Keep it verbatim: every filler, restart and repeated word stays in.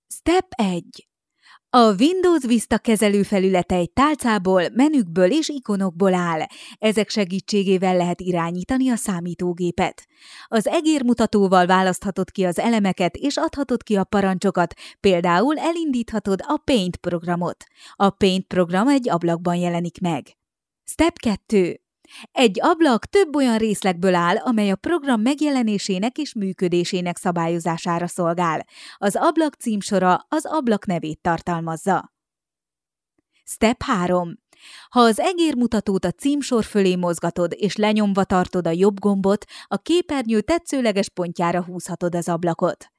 Step egy. A Windows Vista kezelőfelülete egy tálcából, menükből és ikonokból áll. Ezek segítségével lehet irányítani a számítógépet. Az egérmutatóval választhatod ki az elemeket és adhatod ki a parancsokat, például elindíthatod a Paint programot. A Paint program egy ablakban jelenik meg. Step kettő. Egy ablak több olyan részlegből áll, amely a program megjelenésének és működésének szabályozására szolgál. Az ablak címsora az ablak nevét tartalmazza. Step három. Ha az egérmutatót a címsor fölé mozgatod és lenyomva tartod a jobb gombot, a képernyő tetszőleges pontjára húzhatod az ablakot.